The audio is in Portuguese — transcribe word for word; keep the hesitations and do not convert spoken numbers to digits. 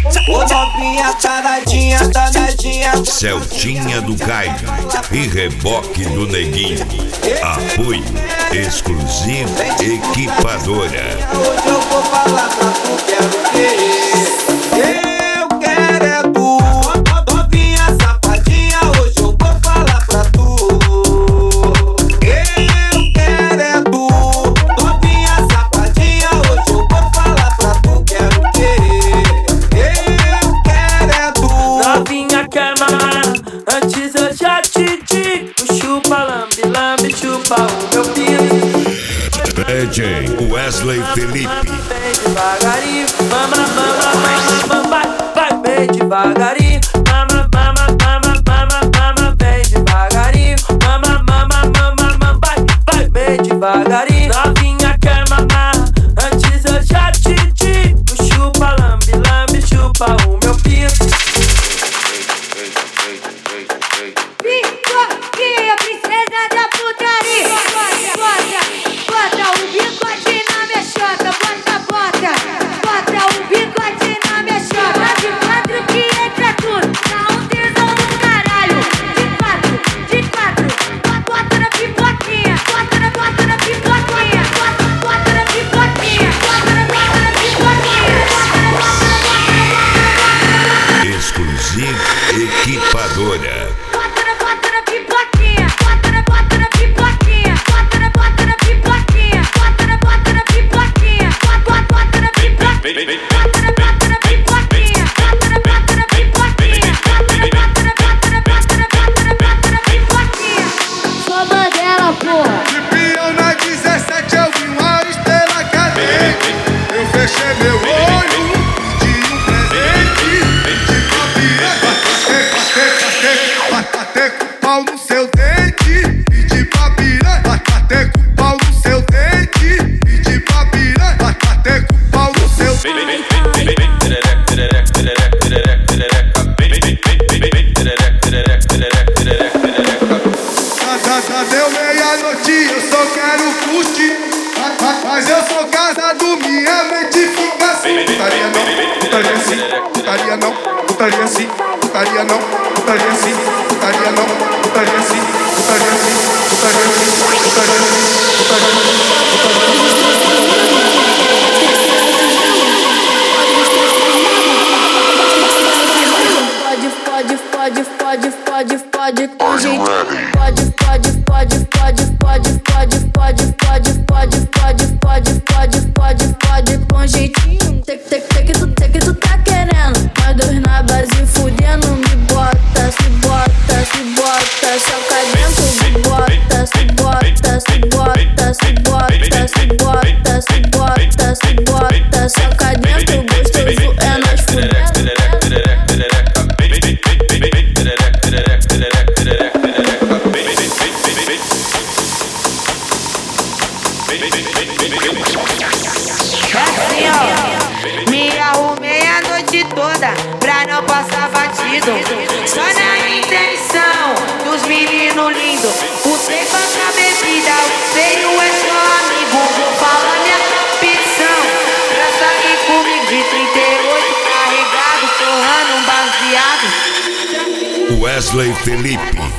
Ô novinha, taradinha, danadinha. Celtinha do Caio e reboque do Neguinho. Apoio exclusivo Equipadora. Hoje eu vou falar pra tu, quero querer. Eu quero é tu, novinha safadinha. Hoje eu vou falar pra tu. Eu quero é tu, novinha safadinha. Hoje eu vou falar pra tu, quero querer. Eu quero é tu. Novinha quer mamar, antes eu já te digo. Chupa, lambe, lambe, chupa o meu pinto. D J Wesley Felipe. Bem devagarinho, mama, mama, mama, mama, vai, vai bem devagarinho. Mama, mama, mama, mama, mama, bem devagarinho. Mama, mama, mama, mama, vai, vai bem devagarinho. Novinha quer mamar, antes eu já te digo. Chupa, lambe, lambe, chupa o meu pinto. Bicoquinha, princesa da putaria. Bota, bota o bigode na minha chota. Bota, bota, bota o bigode na minha chota. De quatro que entra tudo, dá um tesão do caralho. De quatro, de quatro, bota na pipoquinha. Bota na, bota na pipoquinha. Bota, bota na pipoquinha. Bota na, bota na pipoquinha. Exclusivo Equipadora. Bota na, bota na pipoquinha. Bota na, bota na pipoquinha. Bota na, bota na pipoquinha. Bota na, bota na pipoquinha. Bota, bota na pipoquinha. Bota na, bota na pipoquinha. Bota na, bota na pipoquinha. Bota na, bota na, bota na, bota na, bota na, bota na pipoquinha. Sou bandeira, porra. De peão na dezessete eu vi uma estrela cadente. Eu fechei meu olho, pedi um presente. De papiré, bater, bater com o pau no seu dente. E de papiré, bater com o pau no seu dente. E de papiré, bater com o pau no seu dente. Deu meia-noite, eu só quero curtir. Mas eu sou casado, minha mente fica assim. Putaria não, putaria assim, putaria não, putaria assim, putaria não, putaria assim, putaria não, putaria assim, putaria assim, putaria assim, putaria assim, putaria Pode, pode, pode, pode, pode, com jeito. Pode, pode, pode, pode, pode, pode, pode, pode, pode, pode, pode, pode, pode, pode, com jeitinho. Tem que, tem que, tu, tem que tu tá querendo. Nós dois na base fudendo. Me bota, se bota, se bota, soca dentro. Se bota, se bota, se bota, se bota, se bota, se bota, se bota, soca dentro. Gostoso é nós fudendo. Assim, ó, me arrumei a noite toda pra não passar batido. Só na intenção dos meninos lindos. Putei com a bebida, o feio é só amigo. Vou falar minha opção pra sair comigo de trinta e oito carregado, torrando um baseado. Wesley Felipe.